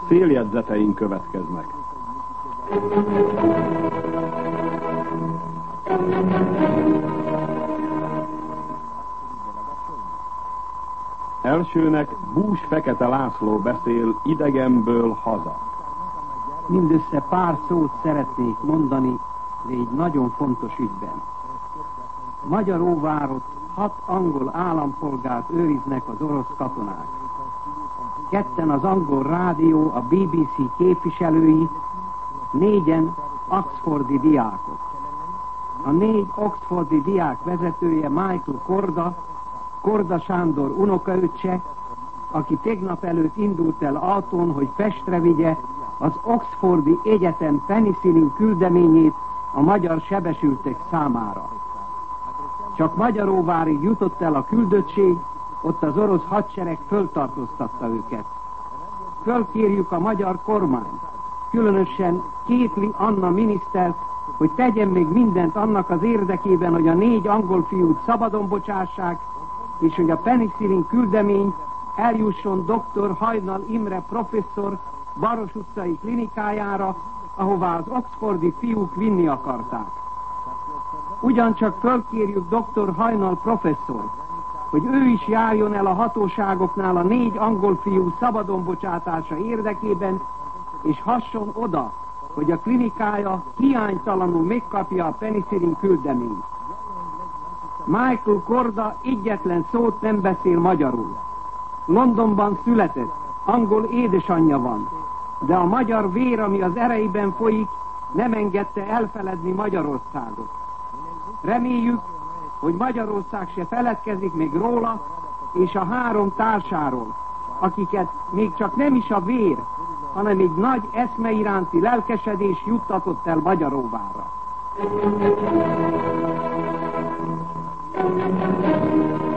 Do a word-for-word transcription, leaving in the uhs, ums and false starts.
Széljegyzeteink következnek. Elsőnek Bús Fekete László beszél idegenből haza. Mindössze pár szót szeretnék mondani egy nagyon fontos ügyben. Magyaróvárot hat angol állampolgárt őriznek az orosz katonák. Ketten az angol rádió, a bé bé cé képviselői, négyen oxfordi diákok. A négy oxfordi diák vezetője Michael Korda, Korda Sándor unokaöccse, aki tegnap előtt indult el autón, hogy Pestre vigye az Oxfordi Egyetem penicillin küldeményét a magyar sebesültek számára. Csak Magyaróvárig jutott el a küldöttség, ott az orosz hadsereg föltartóztatta őket. Fölkérjük a magyar kormányt, különösen Kétli Anna minisztert, hogy tegyen még mindent annak az érdekében, hogy a négy angol fiút szabadon bocsássák, és hogy a penicillin küldemény eljusson doktor Hajnal Imre professzor Baros utcai klinikájára, ahová az oxfordi fiúk vinni akarták. Ugyancsak fölkérjük doktor Hajnal professzor, hogy ő is járjon el a hatóságoknál a négy angol fiú szabadon bocsátása érdekében, és hasson oda, hogy a klinikája hiánytalanul megkapja a penicillin küldeményt. Michael Korda egyetlen szót nem beszél magyarul. Londonban született, angol édesanyja van, de a magyar vér, ami az ereiben folyik, nem engedte elfeledni Magyarországot. Reméljük, hogy Magyarország se feledkezik még róla és a három társáról, akiket még csak nem is a vér, hanem egy nagy eszme iránti lelkesedés juttatott el Magyaróvárra.